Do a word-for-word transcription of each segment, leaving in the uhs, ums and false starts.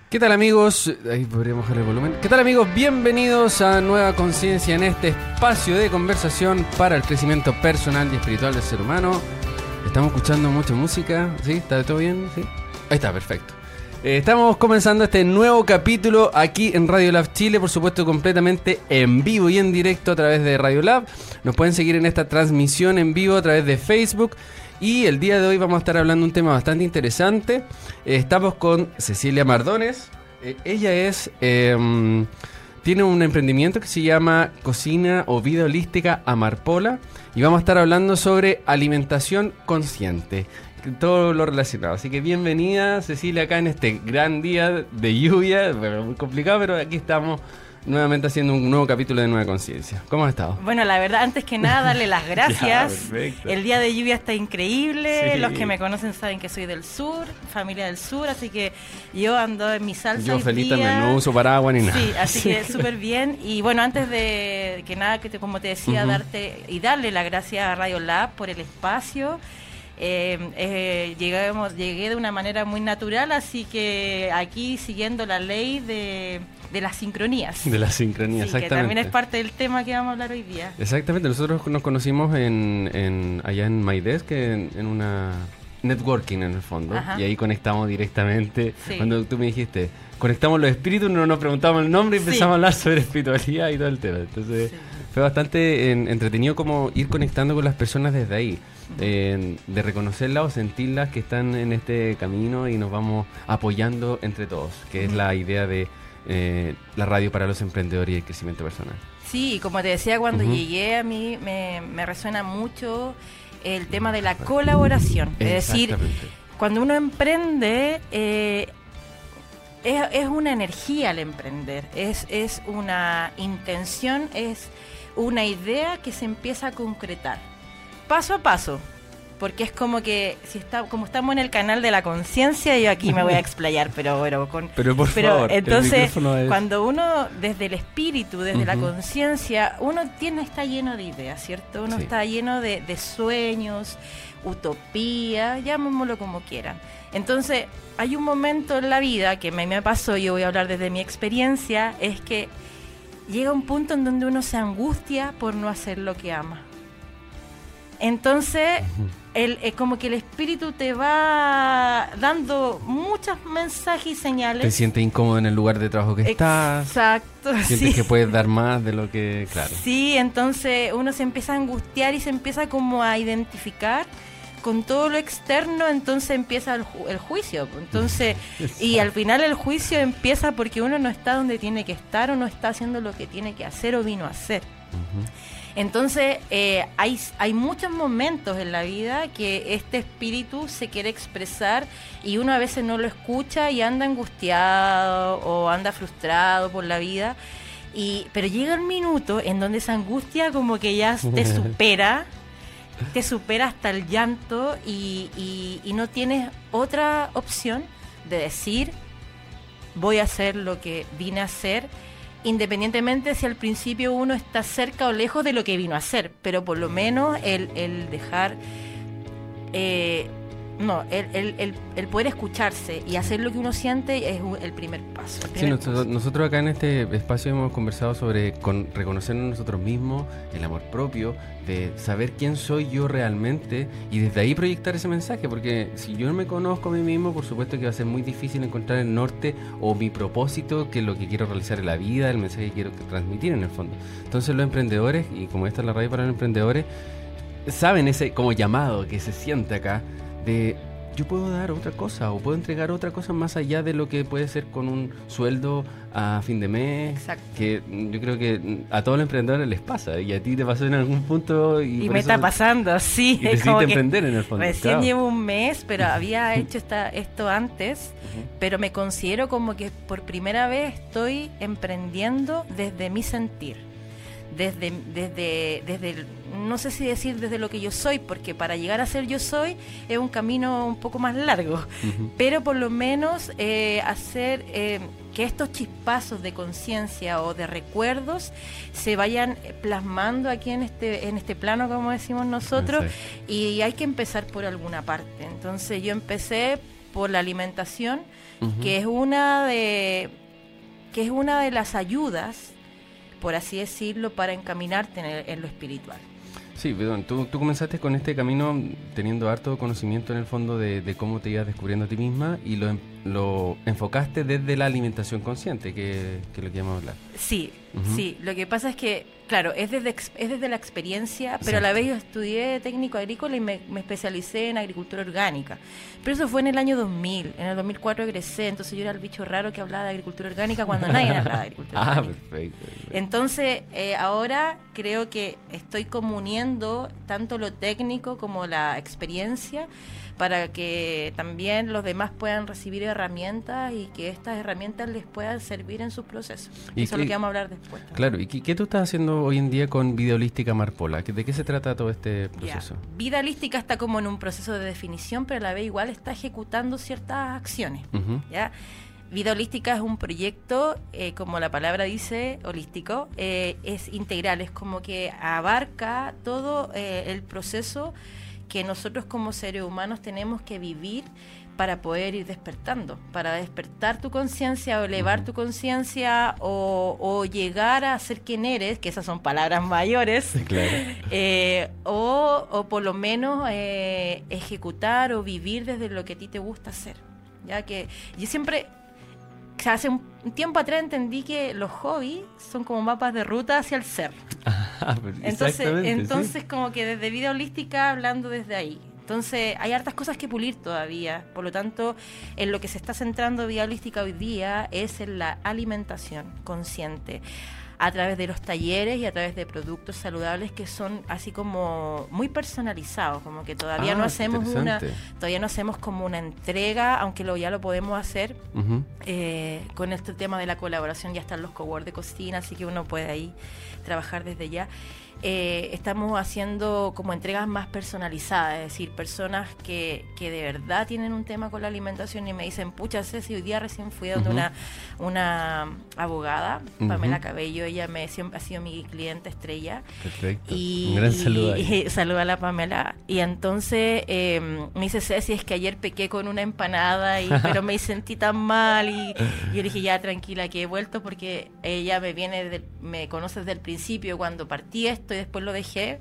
¿Qué tal, amigos? Ahí podríamos bajar el volumen. ¿Qué tal, amigos? Bienvenidos a Nueva Conciencia, en este espacio de conversación para el crecimiento personal y espiritual del ser humano. Estamos escuchando mucha música, ¿sí? ¿Está todo bien? ¿Sí? Ahí está, perfecto. Eh, estamos comenzando este nuevo capítulo aquí en Radio Lab Chile, por supuesto completamente en vivo y en directo a través de Radio Lab. Nos pueden seguir en esta transmisión en vivo a través de Facebook. Y el día de hoy vamos a estar hablando de un tema bastante interesante. Eh, estamos con Cecilia Mardones. Eh, ella es eh, tiene un emprendimiento que se llama Cocina o Vida Holística Amarpola. Y vamos a estar hablando sobre alimentación consciente, todo lo relacionado. Así que bienvenida, Cecilia, acá en este gran día de lluvia. Bueno, muy complicado, pero aquí estamos nuevamente haciendo un nuevo capítulo de Nueva Conciencia. ¿Cómo has estado? Bueno, la verdad, antes que nada, darle las gracias. Ya, el día de lluvia está increíble. Sí. Los que me conocen saben que soy del sur, familia del sur, así que yo ando en mi salsa. Yo feliz también, no uso paraguas ni nada. Sí, así sí. que súper bien. Y bueno, antes de que nada, que te, como te decía, uh-huh. darte y darle las gracias a Radio Lab por el espacio. Eh, eh, llegamos, llegué de una manera muy natural, así que aquí siguiendo la ley de, de las sincronías. De las sincronías, sí, exactamente. Que también es parte del tema que vamos a hablar hoy día. Exactamente, nosotros nos conocimos en, en allá en MyDesk, en, en una networking en el fondo. Ajá. Y ahí conectamos directamente. Sí. Cuando tú me dijiste, conectamos los espíritus, no nos preguntamos el nombre y sí. empezamos a hablar sobre espiritualidad y todo el tema. Entonces sí. fue bastante en, entretenido como ir conectando con las personas desde ahí. Eh, de reconocerlas o sentirlas que están en este camino y nos vamos apoyando entre todos, que uh-huh. es la idea de eh, la radio para los emprendedores y el crecimiento personal. Sí, como te decía, cuando uh-huh. llegué a mí me, me resuena mucho el tema de la colaboración. Es decir, cuando uno emprende, eh, es, es una energía al emprender, es, es una intención, es una idea que se empieza a concretar. Paso a paso, porque es como que si está, como estamos en el canal de la conciencia, yo aquí me voy a explayar, pero bueno, con pero por pero favor, entonces es... cuando uno desde el espíritu, desde uh-huh. la conciencia, uno tiene está lleno de ideas, ¿cierto? Uno sí. está lleno de, de sueños, utopía, llamémoslo como quieran. Entonces, hay un momento en la vida que me, me pasó, yo voy a hablar desde mi experiencia, es que llega un punto en donde uno se angustia por no hacer lo que ama. Entonces, uh-huh. el, es como que el espíritu te va dando muchos mensajes y señales. Te sientes incómodo en el lugar de trabajo que estás. Exacto. Sientes sí. que puedes dar más de lo que, claro. Sí, entonces uno se empieza a angustiar y se empieza como a identificar con todo lo externo, entonces empieza el, ju- el juicio. Entonces, y al final el juicio empieza porque uno no está donde tiene que estar o no está haciendo lo que tiene que hacer o vino a hacer. Uh-huh. Entonces, eh, hay, hay muchos momentos en la vida que este espíritu se quiere expresar y uno a veces no lo escucha y anda angustiado o anda frustrado por la vida. Y, pero llega el minuto en donde esa angustia como que ya te supera, te supera hasta el llanto y, y, y no tienes otra opción de decir, voy a hacer lo que vine a hacer, independientemente si al principio uno está cerca o lejos de lo que vino a hacer, pero por lo menos el, el dejar, eh, no, el, el, el, el poder escucharse y hacer lo que uno siente es el primer paso. El primer sí, nosotros, paso. nosotros acá en este espacio hemos conversado sobre con, reconocernos nosotros mismos, el amor propio, de saber quién soy yo realmente y desde ahí proyectar ese mensaje, porque si yo no me conozco a mí mismo, por supuesto que va a ser muy difícil encontrar el norte o mi propósito, que es lo que quiero realizar en la vida, el mensaje que quiero transmitir en el fondo. Entonces los emprendedores, y como esta es la radio para los emprendedores, saben ese como llamado que se siente acá de yo puedo dar otra cosa o puedo entregar otra cosa más allá de lo que puede ser con un sueldo a fin de mes. Exacto. Que yo creo que a todos los emprendedores les pasa y a ti te pasó en algún punto y, y por me eso, está pasando, sí. y decidiste emprender en el fondo. Recién claro. llevo un mes, pero había hecho esta, esto antes, uh-huh. pero me considero como que por primera vez estoy emprendiendo desde mi sentir. Desde, desde, desde el, no sé si decir desde lo que yo soy, porque para llegar a ser yo soy es un camino un poco más largo, uh-huh. pero por lo menos eh, hacer eh, que estos chispazos de conciencia o de recuerdos se vayan plasmando aquí en este, en este plano, como decimos nosotros, sí. y hay que empezar por alguna parte. Entonces yo empecé por la alimentación, Ujú. que es una de que es una de las ayudas, por así decirlo, para encaminarte en, el- en lo espiritual. Sí, perdón, tú, tú comenzaste con este camino teniendo harto conocimiento en el fondo de, de cómo te ibas descubriendo a ti misma y lo, en- lo enfocaste desde la alimentación consciente, que, que es lo que íbamos a hablar. Sí, Ujú. sí. Lo que pasa es que, claro, es desde, ex- es desde la experiencia, pero a la vez yo estudié técnico agrícola y me, me especialicé en agricultura orgánica. Pero eso fue en el año dos mil. En el dos mil cuatro egresé, entonces yo era el bicho raro que hablaba de agricultura orgánica cuando nadie hablaba de agricultura Ah, orgánica. perfecto. perfecto. Entonces, eh, ahora creo que estoy como uniendo tanto lo técnico como la experiencia para que también los demás puedan recibir herramientas y que estas herramientas les puedan servir en sus procesos. Y Eso es lo que- que vamos a hablar después. Claro, ¿y qué, qué tú estás haciendo hoy en día con Vida Holística Marpola? ¿De qué se trata todo este Ya. proceso? Vida holística está como en un proceso de definición, pero a la vez igual está ejecutando ciertas acciones. Ujú. ¿Ya? Vida holística es un proyecto, eh, como la palabra dice, holístico, eh, es integral, es como que abarca todo eh, el proceso que nosotros como seres humanos tenemos que vivir para poder ir despertando, para despertar tu conciencia o elevar Ujú. tu conciencia o, o llegar a ser quien eres, que esas son palabras mayores, Claro. eh, o, o por lo menos eh, ejecutar o vivir desde lo que a ti te gusta hacer. Ya que yo siempre, o sea, hace un un tiempo atrás entendí que los hobbies son como mapas de ruta hacia el ser. Ah, pero Entonces, exactamente, sí. entonces como que desde vida holística hablando desde ahí. Entonces hay hartas cosas que pulir todavía. Por lo tanto, en lo que se está centrando vida holística hoy día es en la alimentación consciente, a través de los talleres y a través de productos saludables que son así como muy personalizados, como que todavía Ah, no qué hacemos una, interesante. todavía no hacemos como una entrega, aunque lo ya lo podemos hacer. Ujú. Eh, con este tema de la colaboración ya están los cowork de cocina, así que uno puede ahí trabajar desde ya. Eh, estamos haciendo como entregas más personalizadas, es decir, personas que, que de verdad tienen un tema con la alimentación y me dicen, pucha, Ceci, hoy día recién fui donde Ujú. una, una abogada, Ujú. Pamela Cabello, ella me siempre ha sido mi cliente estrella. Perfecto. Y, Un gran y- saludo ahí. y saluda a la Pamela. Y entonces eh, me dice, Ceci, es que ayer pequé con una empanada, y, pero me sentí tan mal. Y, y yo le dije, ya tranquila, que he vuelto porque ella me viene, del- me conoce desde el principio cuando partí esto y después lo dejé.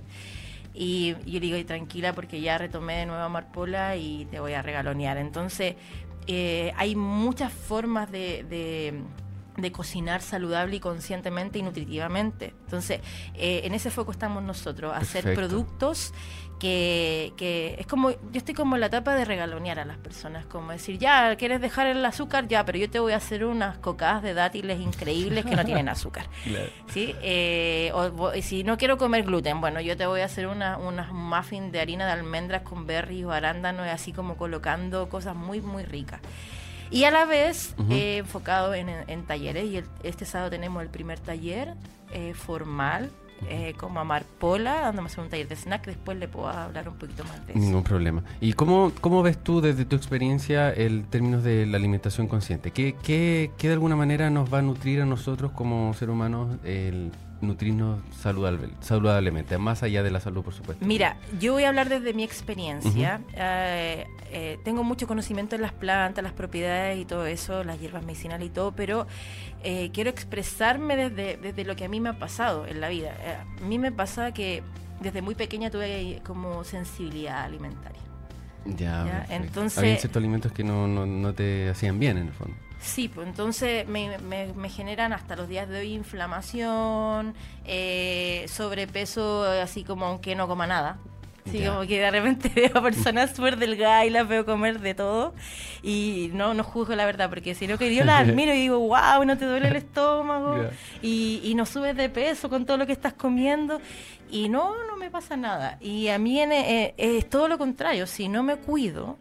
Y, y yo le digo, y tranquila porque ya retomé de nuevo a Marpola y te voy a regalonear. Entonces, eh, hay muchas formas de, de, de cocinar saludable y conscientemente y nutritivamente. Entonces, eh, en ese foco estamos nosotros, hacer Perfecto. productos que, que es como, yo estoy como en la etapa de regalonear a las personas, como decir, ya, ¿quieres dejar el azúcar? Ya, pero yo te voy a hacer unas cocadas de dátiles increíbles que no tienen azúcar. Claro. ¿Sí? Eh, o, o- y si no quiero comer gluten, bueno, yo te voy a hacer una, unas muffins de harina de almendras con berries o arándanos, así como colocando cosas muy, muy ricas. Y a la vez, Ujú. eh, enfocado en, en- en talleres, y el- este sábado tenemos el primer taller eh, formal, eh, como Marpola, donde vamos a hacer un taller de snack, después le puedo hablar un poquito más de eso. Ningún problema. ¿Y cómo, cómo ves tú desde tu experiencia el términos de la alimentación consciente? ¿Qué, qué, qué de alguna manera nos va a nutrir a nosotros como seres humanos el nutrirnos saludable, saludablemente, más allá de la salud, por supuesto? Mira, yo voy a hablar desde mi experiencia. Eh, eh, tengo mucho conocimiento en las plantas, las propiedades y todo eso, las hierbas medicinales y todo, pero eh, quiero expresarme desde, desde lo que a mí me ha pasado en la vida. Eh, a mí me pasa que desde muy pequeña tuve como sensibilidad alimentaria. Ya, Ya, perfecto. entonces- Habían ciertos alimentos que no, no, no te hacían bien, en el fondo. Sí, pues entonces me, me, me generan hasta los días de hoy inflamación, eh, sobrepeso, así como aunque no coma nada. Sí, Ya. como que de repente veo a personas súper delgadas y las veo comer de todo y no, no juzgo la verdad, porque si no que yo las admiro y digo, wow, no te duele el estómago Ya. y, y no subes de peso con todo lo que estás comiendo y no, no me pasa nada. Y a mí en- eh, es todo lo contrario, si no me cuido,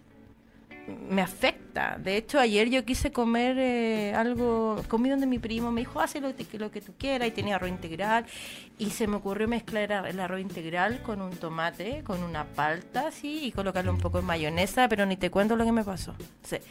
me afecta. De hecho, ayer yo quise comer eh, algo, comí donde mi primo me dijo, haz lo, que- lo que tú quieras, y tenía arroz integral, y se me ocurrió mezclar el arroz integral con un tomate, con una palta, así, y colocarle un poco de mayonesa, pero ni te cuento lo que me pasó. O sea,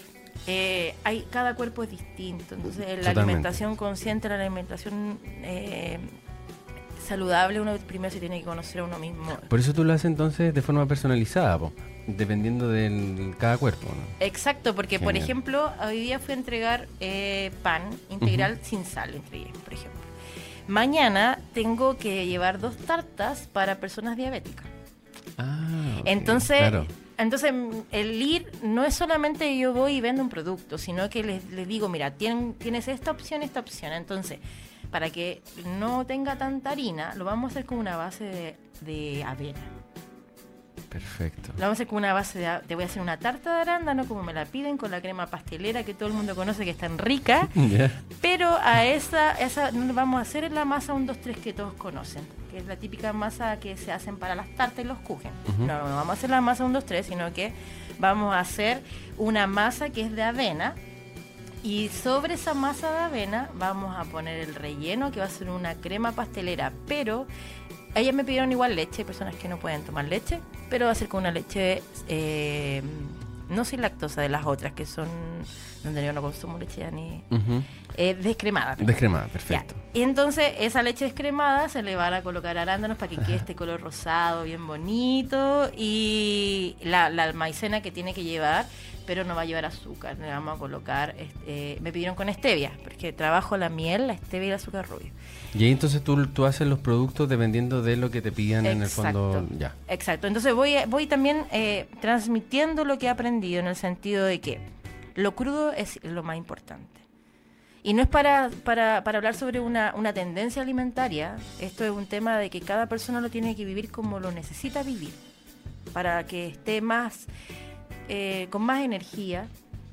eh, hay, cada cuerpo es distinto, entonces la Totalmente. alimentación consciente, la alimentación eh, saludable, uno primero se tiene que conocer a uno mismo. Por eso tú lo haces entonces de forma personalizada, po. dependiendo de cada cuerpo, ¿no? Exacto, porque Genial. por ejemplo, hoy día fui a entregar eh, pan integral Ujú. sin sal, entregué, por ejemplo. Mañana tengo que llevar dos tartas para personas diabéticas. Ah, ok, Entonces, claro. entonces el ir no es solamente yo voy y vendo un producto, sino que les, les digo, mira, tienen, tienes esta opción, esta opción. Entonces, para que no tenga tanta harina, lo vamos a hacer con una base de, de avena. Perfecto. Lo vamos a hacer con una base de... Te voy a hacer una tarta de arándano, como me la piden, con la crema pastelera que todo el mundo conoce que es tan rica. Ya. Pero a esa, esa no le vamos a hacer la masa un dos tres que todos conocen, que es la típica masa que se hacen para las tartas y los kuchen. Ujú. No, no vamos a hacer la masa un dos tres, sino que vamos a hacer una masa que es de avena. Y sobre esa masa de avena vamos a poner el relleno, que va a ser una crema pastelera, pero ellas me pidieron igual leche, hay personas que no pueden tomar leche, pero va a ser con una leche eh, no sin lactosa, de las otras que son donde yo no consumo leche ya ni Ujú. eh, descremada. perdón. Descremada, perfecto. Ya. Y entonces esa leche descremada se le van a colocar arándanos para que quede este color rosado bien bonito, y la, la maicena que tiene que llevar, pero no va a llevar azúcar, le vamos a colocar, este, me pidieron con stevia, porque trabajo la miel, la stevia y el azúcar rubio. Y ahí entonces tú, tú haces los productos dependiendo de lo que te pidan en el fondo. Ya. Exacto. Entonces voy, voy también eh, transmitiendo lo que he aprendido, en el sentido de que lo crudo es lo más importante. Y no es para, para, para hablar sobre una, una tendencia alimentaria, esto es un tema de que cada persona lo tiene que vivir como lo necesita vivir, para que esté más, eh, con más energía,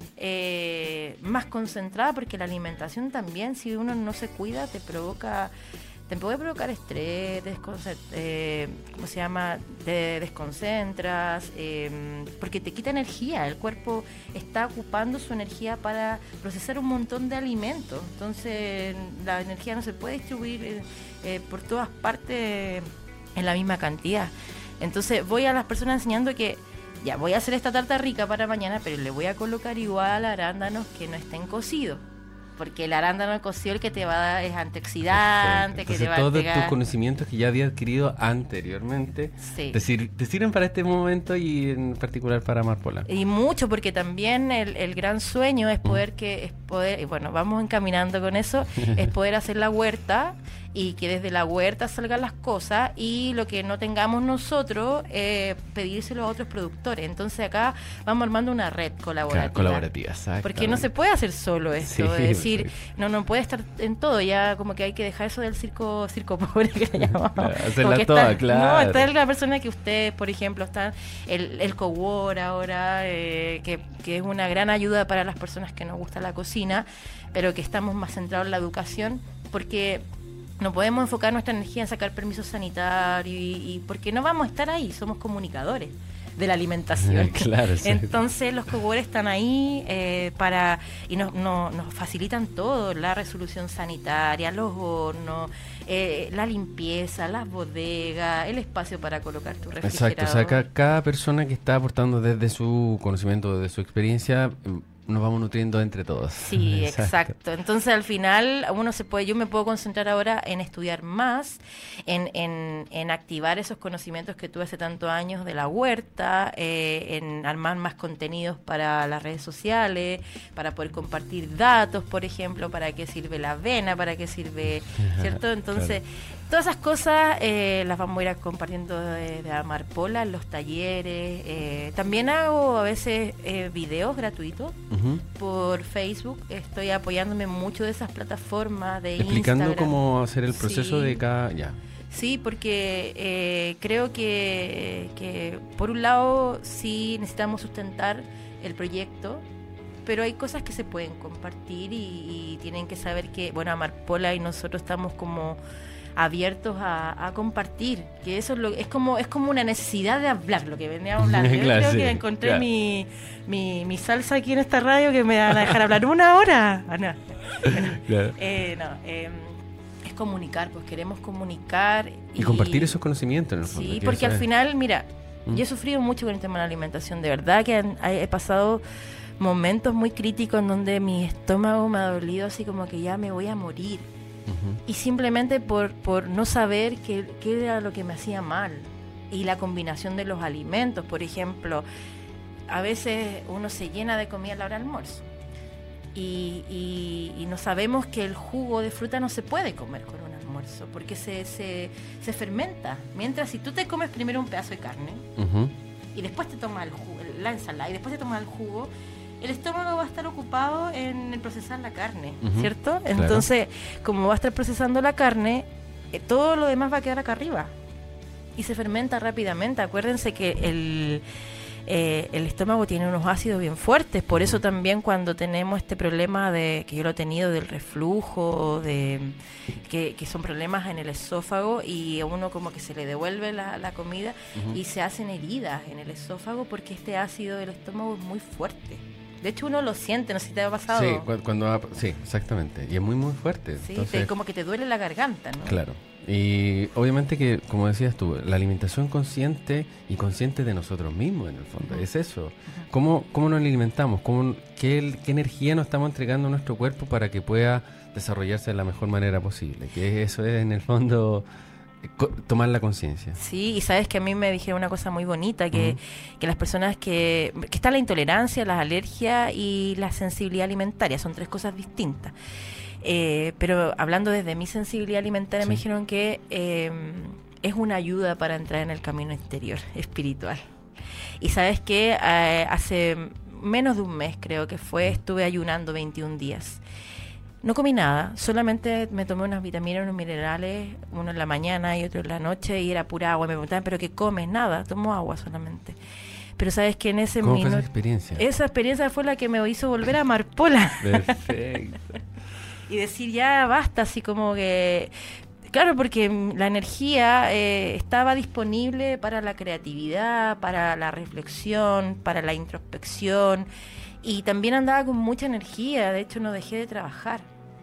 eh, más concentrada, porque la alimentación también, si uno no se cuida, te provoca, te puede provocar estrés, desconcent- eh, ¿cómo se llama? Te desconcentras, eh, porque te quita energía. El cuerpo está ocupando su energía para procesar un montón de alimentos, entonces la energía no se puede distribuir eh, eh, por todas partes en la misma cantidad. Entonces voy a las personas enseñando que ya voy a hacer esta tarta rica para mañana, pero le voy a colocar igual arándanos que no estén cocidos, porque el arándano cocido el que te va a dar es antioxidante, Perfecto. que Entonces, te va todos a tus pegar. conocimientos que ya había adquirido anteriormente Sí. te, sir- te sirven para este momento y en particular para Amarpola. Y mucho, porque también el, el gran sueño es poder que es poder, y bueno, vamos encaminando con eso, es poder hacer la huerta y que desde la huerta salgan las cosas, y lo que no tengamos nosotros eh, pedírselo a otros productores. Entonces acá vamos armando una red colaborativa. Claro, colaborativa, exacto. Porque no se puede hacer solo esto, Sí, es decir, perfecto. no no puede estar en todo, ya como que hay que dejar eso del circo circo pobre que le llamamos. Claro, hacerla Como que toda, está- claro. No, está la persona que usted, por ejemplo, está el, el cowork ahora, eh, que, que es una gran ayuda para las personas que nos gusta la cocina, pero que estamos más centrados en la educación, porque no podemos enfocar nuestra energía en sacar permisos sanitarios, y, y porque no vamos a estar ahí, somos comunicadores de la alimentación. Claro, sí. Entonces los coworkers están ahí eh, para y nos, no, nos facilitan todo, la resolución sanitaria, los hornos, eh, la limpieza, las bodegas, el espacio para colocar tu refrigerador. Exacto, o sea, ca- cada persona que está aportando desde su conocimiento, desde su experiencia, mm, nos vamos nutriendo entre todos. Sí, exacto. Entonces al final uno se puede, yo me puedo concentrar ahora en estudiar más, en, en, en activar esos conocimientos que tuve hace tantos años de la huerta, eh, en armar más contenidos para las redes sociales, para poder compartir datos, por ejemplo, para qué sirve la avena, para qué sirve, ¿cierto? Entonces, claro, todas esas cosas eh, las vamos a ir compartiendo de, de Amarpola en los talleres. Eh, también hago a veces eh, videos gratuitos. Uh-huh. Por Facebook, estoy apoyándome mucho de esas plataformas de explicando Instagram. cómo hacer el proceso Sí. de cada... ya. Sí, porque eh, creo que, que por un lado sí necesitamos sustentar el proyecto, pero hay cosas que se pueden compartir y, y tienen que saber que, bueno, Amarpola y nosotros estamos como abiertos a, a compartir, que eso es, lo, es como es como una necesidad de hablar, lo que veníamos hablando. Yo Claro, creo sí, que encontré claro. mi, mi, mi salsa aquí en esta radio, que me van a dejar hablar una hora. Ah, no. Bueno, Claro. eh, no, eh, es comunicar, pues queremos comunicar. Y, y compartir esos conocimientos en el fondo. Sí, que porque eso al es. final, mira, ¿Mm? yo he sufrido mucho con el tema de la alimentación, de verdad que han- he pasado momentos muy críticos en donde mi estómago me ha dolido así como que ya me voy a morir. Ujú. Y simplemente por, por no saber qué, qué era lo que me hacía mal. y la combinación de los alimentos. Por ejemplo, a veces uno se llena de comida a la hora del almuerzo y, y, y no sabemos que el jugo de fruta no se puede comer con un almuerzo porque se, se, se fermenta. Mientras si tú te comes primero un pedazo de carne uh-huh. y después te tomas el jugo, la ensalada y después te tomas el jugo, el estómago va a estar ocupado en procesar la carne, uh-huh. ¿cierto? Claro. Entonces, como va a estar procesando la carne, eh, todo lo demás va a quedar acá arriba y se fermenta rápidamente. Acuérdense que el, eh, el estómago tiene unos ácidos bien fuertes, por eso también cuando tenemos este problema de que yo lo he tenido del reflujo, de que, que son problemas en el esófago y a uno como que se le devuelve la, la comida uh-huh. y se hacen heridas en el esófago porque este ácido del estómago es muy fuerte. De hecho, uno lo siente, no sé si te ha pasado. Sí, cuando, cuando sí, exactamente. Y es muy, muy fuerte. Sí, Entonces, te, como que te duele la garganta, ¿no? Claro. Y obviamente que, como decías tú, la alimentación consciente y consciente de nosotros mismos, en el fondo. Uh-huh. Es eso. Uh-huh. ¿Cómo, cómo nos alimentamos? ¿Cómo, qué, ¿Qué energía nos estamos entregando a nuestro cuerpo para que pueda desarrollarse de la mejor manera posible? Que eso es, en el fondo, tomar la conciencia. Sí, y sabes que a mí me dijeron una cosa muy bonita, que, uh-huh. que las personas que, que está la intolerancia, las alergias y la sensibilidad alimentaria, son tres cosas distintas. Eh, pero hablando desde mi sensibilidad alimentaria, sí. me dijeron que eh, es una ayuda para entrar en el camino exterior, espiritual. Y sabes que eh, hace menos de un mes, creo que fue, estuve ayunando veintiún días. No comí nada, solamente me tomé unas vitaminas, unos minerales, uno en la mañana y otro en la noche, y era pura agua. Me preguntaban, ¿pero qué comes? Nada, tomo agua solamente. Pero sabes que en ese ¿Cómo minuto... fue esa experiencia? Esa experiencia fue la que me hizo volver a amar Pola. Perfecto. Y decir, ya basta, así como que... Claro, porque la energía eh, estaba disponible para la creatividad, para la reflexión, para la introspección, y también andaba con mucha energía. De hecho, no dejé de trabajar.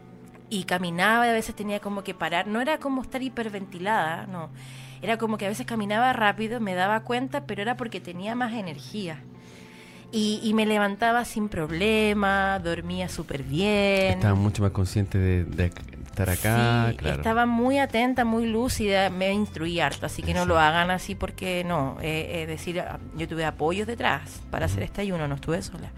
Y caminaba y a veces tenía como que parar. No era como estar hiperventilada, no. Era como que a veces caminaba rápido, me daba cuenta, pero era porque tenía más energía. Y, y me levantaba sin problema, dormía súper bien. Estaba mucho más consciente de, de estar acá. Sí, claro. Estaba muy atenta, muy lúcida, me instruí harto, así que no sí. lo hagan así porque no. Es eh, eh, decir, yo tuve apoyos detrás para uh-huh. hacer este ayuno, no estuve sola.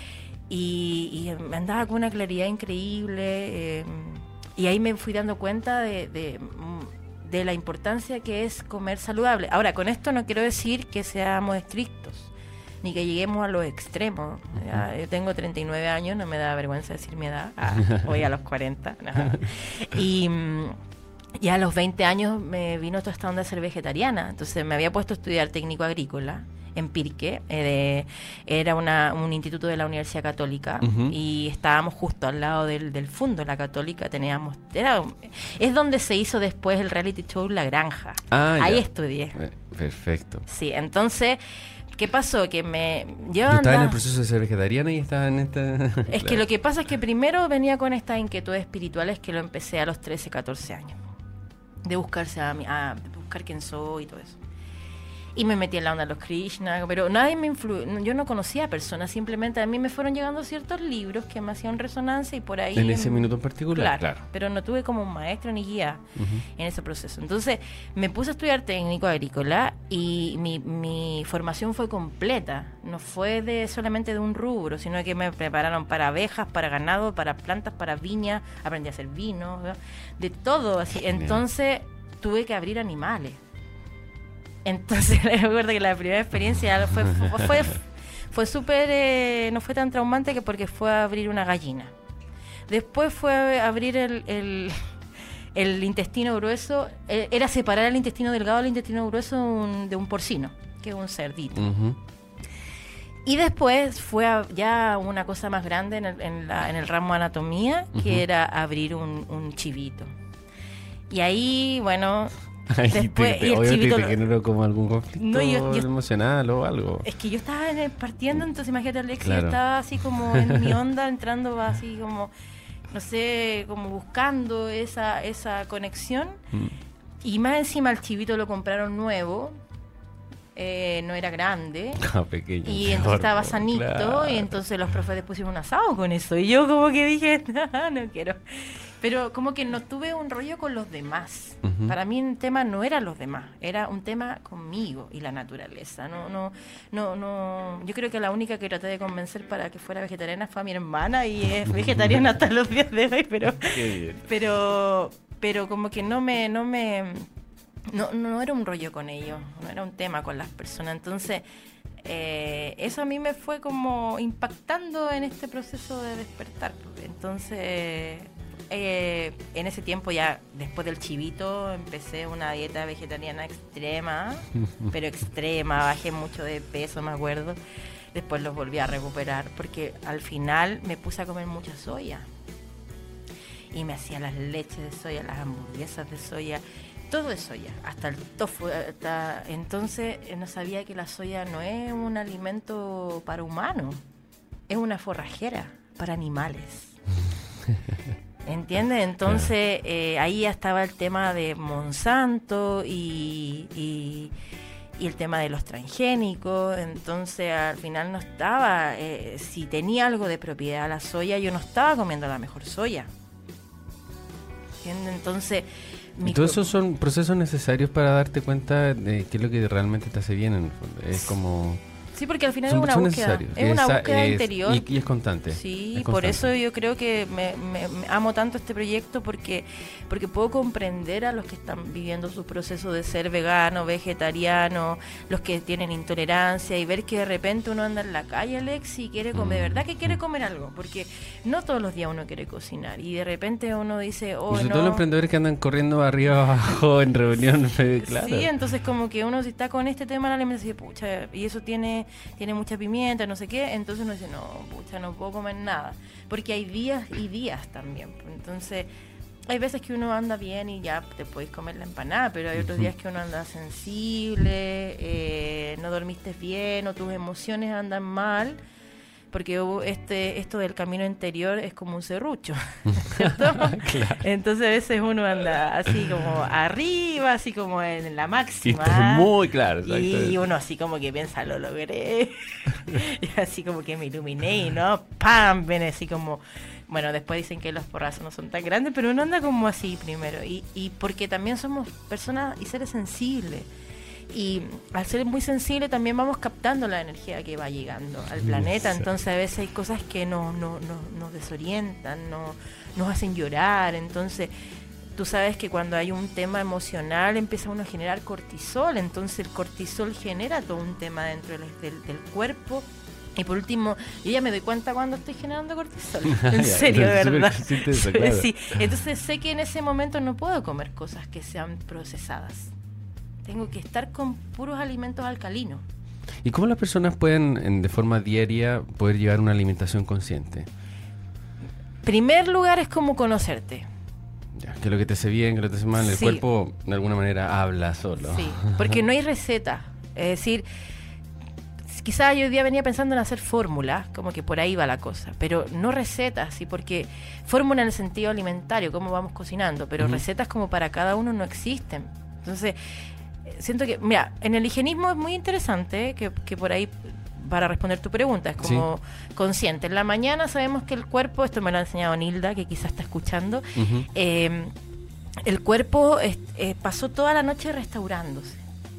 Y, y me andaba con una claridad increíble, eh, y ahí me fui dando cuenta de, de, de la importancia que es comer saludable. Ahora, con esto no quiero decir que seamos estrictos, ni que lleguemos a los extremos. Uh-huh. Ya, yo tengo treinta y nueve años, no me da vergüenza decir mi edad, ah, voy a los cuarenta. No. Y y a los veinte años me vino toda esta onda de ser vegetariana, entonces me había puesto a estudiar técnico agrícola en Pirque, eh, de, era una, un instituto de la Universidad Católica, uh-huh. y estábamos justo al lado del, del fondo de la Católica, teníamos, era, es donde se hizo después el reality show La Granja, ah, ahí ya. estudié. Perfecto. Sí, entonces, ¿qué pasó? Que me... Yo andaba, estaba en el andaba, proceso de ser vegetariana y estaba en esta... Es claro. que lo que pasa es que primero venía con estas inquietudes espirituales que lo empecé a los trece, catorce años, de buscarse a, mí, a de buscar quién soy y todo eso. Y me metí en la onda de los Krishna, pero nadie me influyó, yo no conocía a personas, simplemente a mí me fueron llegando ciertos libros que me hacían resonancia y por ahí... ¿En ese minuto en particular? Claro, claro. Pero no tuve como un maestro ni guía uh-huh. en ese proceso. Entonces me puse a estudiar técnico agrícola y mi, mi formación fue completa, no fue de solamente de un rubro, sino que me prepararon para abejas, para ganado, para plantas, para viñas, aprendí a hacer vino, ¿verdad? De todo así. Entonces tuve que abrir animales. Entonces recuerdo que la primera experiencia fue fue, fue, fue súper, eh, no fue tan traumante que porque fue a abrir una gallina. Después fue a abrir el, el, el intestino grueso, eh, era separar el intestino delgado del intestino grueso de un, de un porcino, que es un cerdito. Uh-huh. Y después fue a, ya una cosa más grande en el, en la, en el ramo anatomía, que uh-huh. era abrir un, un chivito. Y ahí, bueno... Ay, después, te, te, y el chivito te generó como algún conflicto no, yo, yo, emocional o algo. Es que yo estaba en el, partiendo, entonces imagínate, Alexis, claro. yo estaba así como en mi onda, entrando así como, no sé, como buscando esa esa conexión. Mm. Y más encima el chivito lo compraron nuevo, eh, no era grande, ah, pequeño, y entonces horno, estaba sanito, claro. y entonces los profes pusieron un asado con eso. Y yo como que dije, no, no quiero. Pero como que no tuve un rollo con los demás. Ujú. Para mí el tema no era los demás, era un tema conmigo y la naturaleza. No, no, no, no. Yo creo que la única que traté de convencer para que fuera vegetariana fue a mi hermana y es vegetariana hasta los días de hoy, pero, Qué bien. pero, pero como que no me, no me, no, no era un rollo con ellos, no era un tema con las personas. Entonces eh, eso a mí me fue como impactando en este proceso de despertar. Entonces Eh, en ese tiempo ya, después del chivito, empecé una dieta vegetariana extrema, pero extrema, bajé mucho de peso, me acuerdo. Después los volví a recuperar porque al final me puse a comer mucha soya. Y me hacía las leches de soya, las hamburguesas de soya, todo de soya, hasta el tofu. Hasta... Entonces eh, no sabía que la soya no es un alimento para humanos, es una forrajera para animales. ¿Entiendes? Entonces eh, ahí ya estaba el tema de Monsanto y, y, y el tema de los transgénicos. Entonces al final no estaba, eh, si tenía algo de propiedad la soya, yo no estaba comiendo la mejor soya. ¿Entiendes? Entonces mi Todos co- esos son procesos necesarios para darte cuenta de qué es lo que realmente te hace bien en el fondo. Es como... Sí, porque al final son es una son búsqueda, necesarios. es una Esa búsqueda es- interior. Y, y es constante. Sí, es por constante. eso yo creo que me, me- me amo tanto este proyecto porque porque puedo comprender a los que están viviendo su proceso de ser vegano, vegetariano, los que tienen intolerancia y ver que de repente uno anda en la calle, Alex, y quiere comer, de verdad que quiere comer algo, porque no todos los días uno quiere cocinar y de repente uno dice, oh, Y sobre no. todo los emprendedores que andan corriendo arriba abajo en reunión, claro. Sí, entonces como que uno si está con este tema de la alimentación, pucha, y eso tiene tiene mucha pimienta, no sé qué, entonces uno dice, no, pucha, no puedo comer nada, porque hay días y días también. Entonces hay veces que uno anda bien y ya te podéis comer la empanada, pero hay otros días que uno anda sensible, eh, no dormiste bien o tus emociones andan mal, porque hubo este esto del camino interior es como un serrucho, ¿cierto? Claro. Entonces a veces uno anda así como arriba, así como en la Y máxima. está muy claro. Y exactamente. uno así como que piensa, lo logré. Y así como que me iluminé y no, ¡pam! Ven así como... Bueno, después dicen que los porrazos no son tan grandes, pero uno anda como así primero. Y, y porque también somos personas y seres sensibles. Y al ser muy sensible también vamos captando la energía que va llegando al planeta. Sí. Entonces a veces hay cosas que nos, no, no, nos desorientan, no, nos hacen llorar. Entonces tú sabes que cuando hay un tema emocional empieza uno a generar cortisol. Entonces el cortisol genera todo un tema dentro del, del, del cuerpo. Y por último, yo ya me doy cuenta cuando estoy generando cortisol. En Ya, serio, de es súper verdad. consciente de eso, claro. Sí. Entonces sé que en ese momento no puedo comer cosas que sean procesadas. Tengo que estar con puros alimentos alcalinos. ¿Y cómo las personas pueden, en- de forma diaria, poder llevar una alimentación consciente? Primer lugar es como conocerte. Ya, que lo que te hace bien, que lo que te hace mal, el Sí. cuerpo de alguna manera habla solo. Sí, porque no hay receta. Es decir, quizás yo hoy día venía pensando en hacer fórmulas, como que por ahí va la cosa, pero no recetas, ¿sí? Porque fórmula en el sentido alimentario, cómo vamos cocinando, pero Ujú. recetas como para cada uno no existen. Entonces, eh, siento que, mira, en el higienismo es muy interesante, ¿eh? que, que por ahí, para responder tu pregunta, es como consciente. En la mañana sabemos que el cuerpo, esto me lo ha enseñado Nilda, que quizás está escuchando, Ujú. eh, el cuerpo es- eh, pasó toda la noche restaurándose,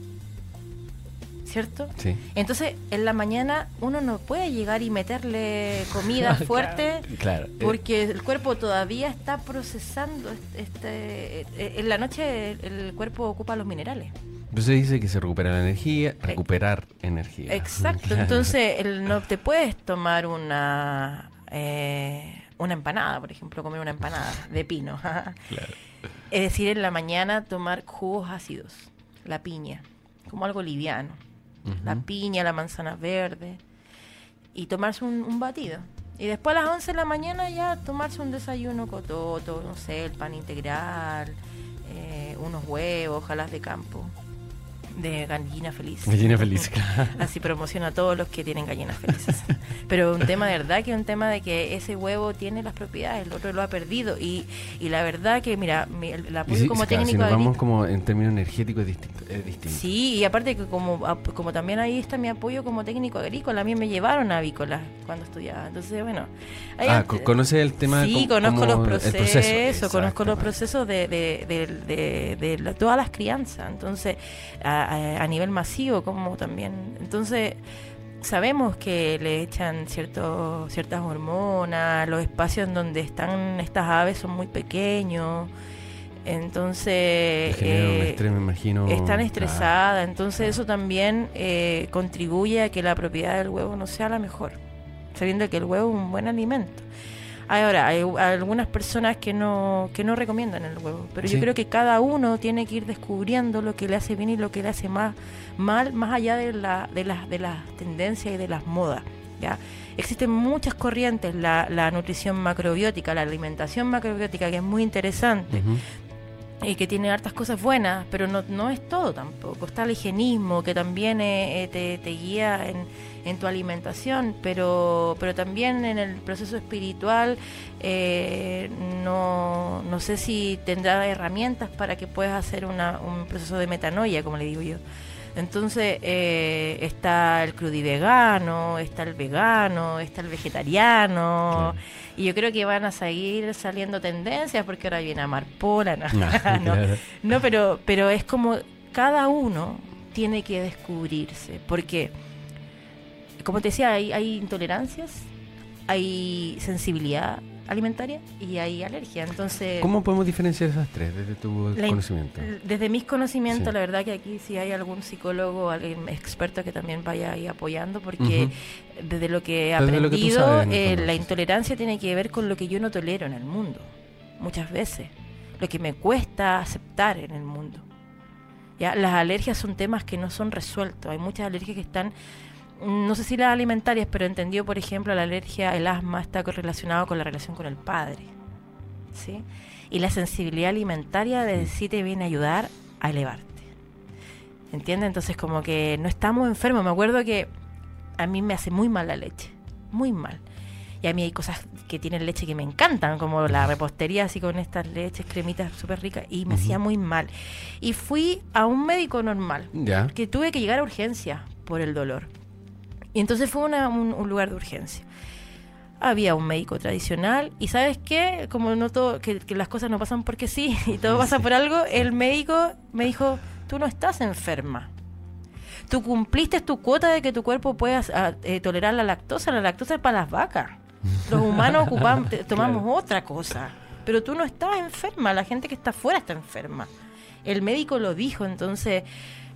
¿cierto? Sí. Entonces, en la mañana uno no puede llegar y meterle comida fuerte Claro. porque el cuerpo todavía está procesando. Este, eh, en la noche el, el cuerpo ocupa los minerales. Entonces dice que se recupera la energía, recuperar energía. Exacto. Claro. Entonces, el- no te puedes tomar una eh, una empanada, por ejemplo, comer una empanada de pino. Claro. Es decir, en la mañana tomar jugos ácidos, la piña, como algo liviano. Ujú. La piña, la manzana verde, y tomarse un, un batido. Y después a las once de la mañana ya tomarse un desayuno cototo, no sé, el pan integral, eh, unos huevos, ojalá de campo. De gallina feliz. Gallina feliz, claro. Así promociona a todos los que tienen gallinas felices. Pero un tema de verdad que es un tema de que ese huevo tiene las propiedades, el otro lo ha perdido. Y, y la verdad que, mira, mi, el, el apoyo sí, como sí, técnico... Si nos vamos como en términos energéticos es distinto, es distinto. Sí, y aparte que como, como también ahí está mi apoyo como técnico agrícola, a mí me llevaron a avícola cuando estudiaba. Entonces, bueno... Ah, ¿conoces el tema? Sí, como, conozco como los procesos, proceso. conozco los procesos de, de, de, de, de, de todas las crianzas. Entonces, a, a, a nivel masivo, como también. Entonces, sabemos que le echan cierto, ciertas hormonas, los espacios en donde están estas aves son muy pequeños. Entonces eh, un estrés, me imagino, están estresadas, claro, entonces claro. eso también eh, contribuye a que la propiedad del huevo no sea la mejor, sabiendo que el huevo es un buen alimento. Ahora, hay algunas personas que no que no recomiendan el huevo, pero sí. yo creo que cada uno tiene que ir descubriendo lo que le hace bien y lo que le hace más mal, más allá de la de las de las tendencias y de las modas, ¿ya? Existen muchas corrientes, la, la nutrición macrobiótica, la alimentación macrobiótica, que es muy interesante. Uh-huh. Y que tiene hartas cosas buenas, pero no, no es todo tampoco. Está el higienismo, que también eh, te, te guía en, en tu alimentación, pero pero también en el proceso espiritual eh, no, no sé si tendrá herramientas para que puedas hacer una, un proceso de metanoia, como le digo yo. Entonces eh, está el crudivegano, está el vegano, está el vegetariano, sí. Y yo creo que van a seguir saliendo tendencias porque ahora viene Amarpola, no, no, claro. no, pero pero es como cada uno tiene que descubrirse, porque como te decía, hay, hay intolerancias, hay sensibilidad alimentaria y hay alergia. Entonces, ¿cómo podemos diferenciar esas tres desde tu la, conocimiento? Desde mis conocimientos, sí. La verdad que aquí si hay algún psicólogo, alguien experto que también vaya ahí apoyando, porque uh-huh. desde lo que he desde aprendido, sabes, eh, la intolerancia tiene que ver con lo que yo no tolero en el mundo, muchas veces, lo que me cuesta aceptar en el mundo. ¿Ya? Las alergias son temas que no son resueltos, hay muchas alergias que están... No sé si las alimentarias, pero entendido, por ejemplo, la alergia, el asma está relacionado con la relación con el padre, ¿sí? Y la sensibilidad alimentaria de sí te viene a ayudar a elevarte, ¿entiendes? Entonces como que no estamos enfermos. Me acuerdo que a mí me hace muy mal la leche, muy mal. Y a mí hay cosas que tienen leche que me encantan, como la repostería así con estas leches, cremitas súper ricas, y me uh-huh. hacía muy mal. Y fui a un médico normal, ¿ya? Que tuve que llegar a urgencia por el dolor. Y entonces fue una, un, un lugar de urgencia. Había un médico tradicional y ¿sabes qué? Como no todo, que, que las cosas no pasan porque sí y todo pasa por algo, el médico me dijo, tú no estás enferma. Tú cumpliste tu cuota de que tu cuerpo pueda a, eh, tolerar la lactosa. La lactosa es para las vacas. Los humanos ocupamos, tomamos claro. otra cosa. Pero tú no estás enferma, la gente que está afuera está enferma. El médico lo dijo, entonces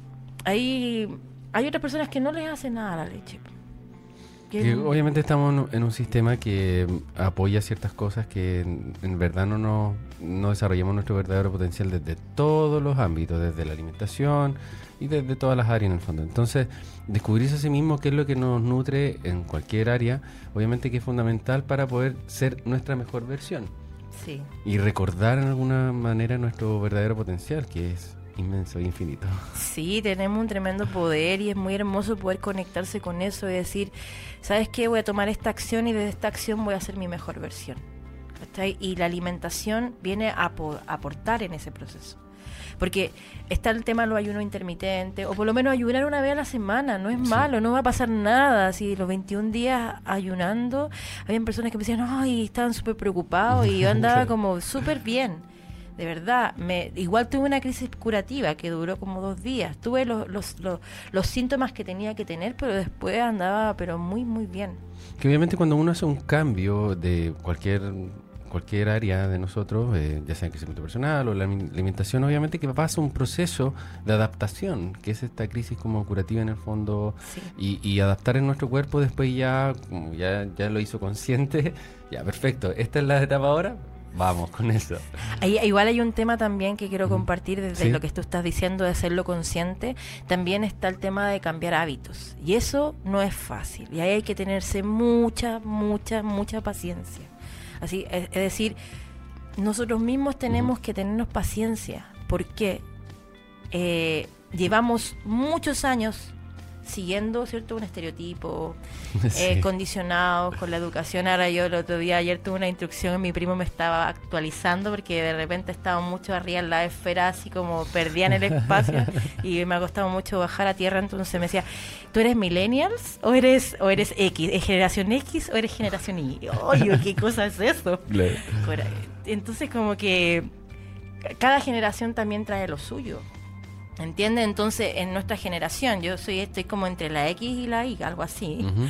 ahí... Hay otras personas que no les hace nada a la leche. Que que obviamente estamos en un sistema que apoya ciertas cosas que en, en verdad no, no, no desarrollamos nuestro verdadero potencial desde todos los ámbitos, desde la alimentación y desde todas las áreas en el fondo. Entonces, descubrirse a sí mismo qué es lo que nos nutre en cualquier área, obviamente que es fundamental para poder ser nuestra mejor versión. Sí. Y recordar en alguna manera nuestro verdadero potencial, que es inmenso e infinito. Sí, tenemos un tremendo poder y es muy hermoso poder conectarse con eso y decir, ¿sabes qué? Voy a tomar esta acción y desde esta acción voy a hacer mi mejor versión. ¿Está? Y la alimentación viene a, po- a aportar en ese proceso. Porque está el tema de los ayunos intermitentes, o por lo menos ayunar una vez a la semana, no es sí. malo, no va a pasar nada. Si los veintiún días ayunando, habían personas que me decían, ay, estaban súper preocupados y yo andaba claro. como súper bien. De verdad, me igual tuve una crisis curativa que duró como dos días. Tuve los, los, los, los síntomas que tenía que tener, pero después andaba pero muy, muy bien. Que obviamente cuando uno hace un cambio de cualquier cualquier área de nosotros, eh, ya sea en crecimiento personal o la alimentación, obviamente que pasa un proceso de adaptación, que es esta crisis como curativa en el fondo, sí. y, y adaptar en nuestro cuerpo después ya, como ya, ya lo hizo consciente, ya perfecto, esta es la etapa ahora. Vamos con eso. Ahí, igual hay un tema también que quiero compartir desde ¿sí? lo que tú estás diciendo de hacerlo consciente. También está el tema de cambiar hábitos. Y eso no es fácil. Y ahí hay que tenerse mucha, mucha, mucha paciencia. Así, es, es decir, nosotros mismos tenemos uh-huh. que tenernos paciencia. ¿Por qué? Eh, llevamos muchos años siguiendo, ¿cierto?, un estereotipo, sí. eh, condicionados con la educación. Ahora yo el otro día, ayer tuve una instrucción, mi primo me estaba actualizando porque de repente estaba mucho arriba en la esfera, así como perdía en el espacio y me ha costado mucho bajar a tierra, entonces me decía, ¿tú eres millennials o eres o eres X? ¿Es generación X o eres generación Y? Oye, ¿qué cosa es eso? Claro. Entonces como que cada generación también trae lo suyo. ¿Entiendes? Entonces, en nuestra generación, yo soy estoy como entre la X y la Y, algo así. Uh-huh.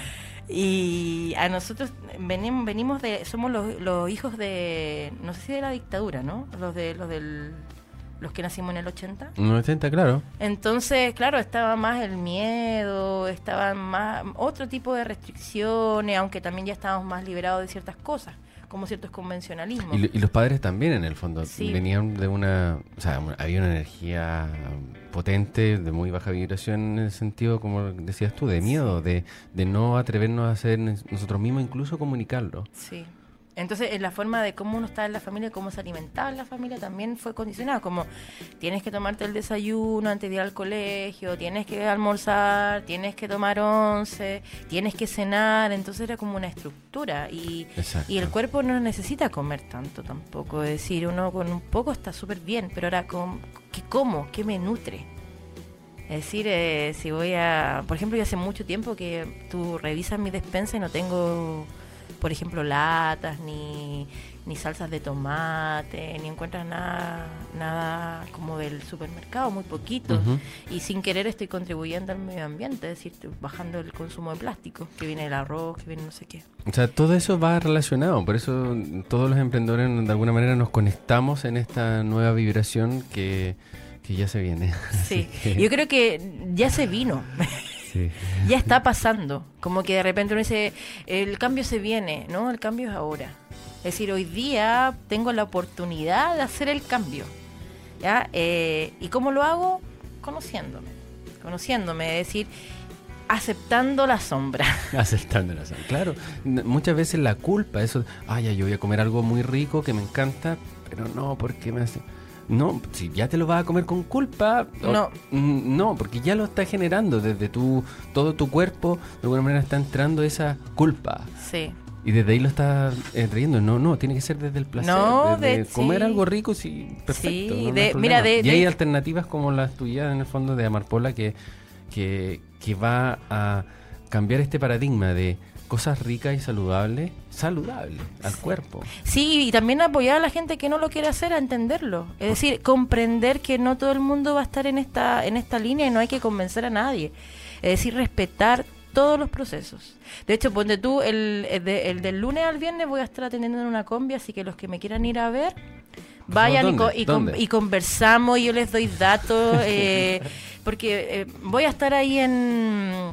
Y a nosotros venimos, venimos de, somos los, los hijos de, no sé si de la dictadura, ¿no? Los de los del, los que nacimos en el ochenta. En el ochenta, claro. Entonces, claro, estaba más el miedo, estaban más otro tipo de restricciones, aunque también ya estábamos más liberados de ciertas cosas, como ciertos convencionalismos. Y, y los padres también, en el fondo, sí. venían de una... O sea, había una energía potente, de muy baja vibración, en el sentido, como decías tú, de miedo, sí. de, de no atrevernos a hacer nosotros mismos, incluso comunicarlo. Sí. Entonces, en la forma de cómo uno está en la familia, cómo se alimentaba en la familia, también fue condicionado. Como, tienes que tomarte el desayuno antes de ir al colegio, tienes que almorzar, tienes que tomar once, tienes que cenar. Entonces era como una estructura. Y, y el cuerpo no necesita comer tanto tampoco. Es decir, uno con un poco está súper bien, pero ahora, con, ¿qué como? ¿Qué me nutre? Es decir, eh, si voy a... Por ejemplo, yo hace mucho tiempo que tú revisas mi despensa y no tengo... por ejemplo, latas, ni, ni salsas de tomate, ni encuentras nada nada como del supermercado, muy poquito. Uh-huh. Y sin querer estoy contribuyendo al medio ambiente, es decir, estoy bajando el consumo de plástico, que viene el arroz, que viene no sé qué. O sea, todo eso va relacionado, por eso todos los emprendedores de alguna manera nos conectamos en esta nueva vibración que, que ya se viene. Sí, que... yo creo que ya se vino. Sí. Ya está pasando, como que de repente uno dice, el cambio se viene, ¿no? El cambio es ahora. Es decir, hoy día tengo la oportunidad de hacer el cambio, ¿ya? Eh, ¿Y cómo lo hago? Conociéndome, conociéndome, es decir, aceptando la sombra. Aceptando la sombra, claro. Muchas veces la culpa, eso, ay, ya, yo voy a comer algo muy rico que me encanta, pero no, porque me hace... No, si ya te lo vas a comer con culpa, no, o, no, porque ya lo estás generando desde tu todo tu cuerpo, de alguna manera está entrando esa culpa. Sí. Y desde ahí lo estás eh, riendo. No, no, tiene que ser desde el placer, no, desde de, comer sí. algo rico, sí, perfecto. Sí, no, de, no mira, de, y hay de, alternativas como las tuyas, en el fondo, de Amarpola, que, que, que va a cambiar este paradigma de cosas ricas y saludables, saludables al sí. cuerpo. Sí, y también apoyar a la gente que no lo quiere hacer a entenderlo. Es decir, comprender que no todo el mundo va a estar en esta en esta línea y no hay que convencer a nadie. Es decir, respetar todos los procesos. De hecho, ponte tú, el, el, de, el del lunes al viernes voy a estar atendiendo en una combi, así que los que me quieran ir a ver, vayan y, co- y, con, y conversamos, y yo les doy datos, eh, porque eh, voy a estar ahí en...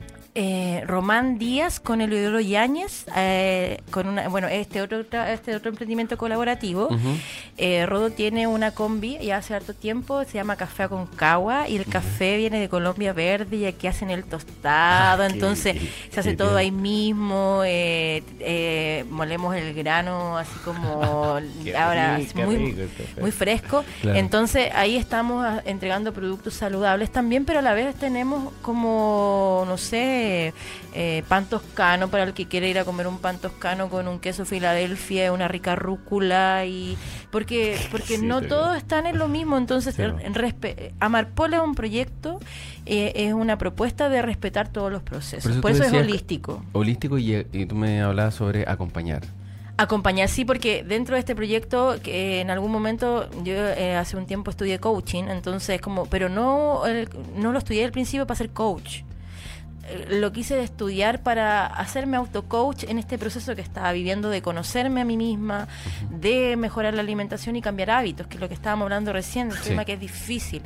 Eh, Román Díaz con Eleodoro Yáñez, eh, con una, bueno, este otro este otro emprendimiento colaborativo. Uh-huh. eh, Rodo tiene una combi ya hace harto tiempo, se llama Café Aconcagua, y el uh-huh. café viene de Colombia Verde, y aquí hacen el tostado, ah, entonces qué, se hace todo bien. Ahí mismo, eh, eh, molemos el grano así como ahora rico, muy, rico, muy fresco, claro. Entonces ahí estamos entregando productos saludables también, pero a la vez tenemos como, no sé, Eh, eh, pan toscano para el que quiere ir a comer un pan toscano con un queso Filadelfia, una rica rúcula, y porque porque sí, no todos están en lo mismo. Entonces sí, no. respe- Amarpola es un proyecto, eh, es una propuesta de respetar todos los procesos, por eso, por eso es holístico holístico y, y tú me hablabas sobre acompañar Acompañar, sí, porque dentro de este proyecto, que en algún momento yo eh, hace un tiempo estudié coaching, entonces como, pero no, el, no lo estudié al principio para ser coach. Lo quise estudiar para hacerme autocoach en este proceso que estaba viviendo, de conocerme a mí misma, de mejorar la alimentación y cambiar hábitos, que es lo que estábamos hablando recién, el sí. tema que es difícil.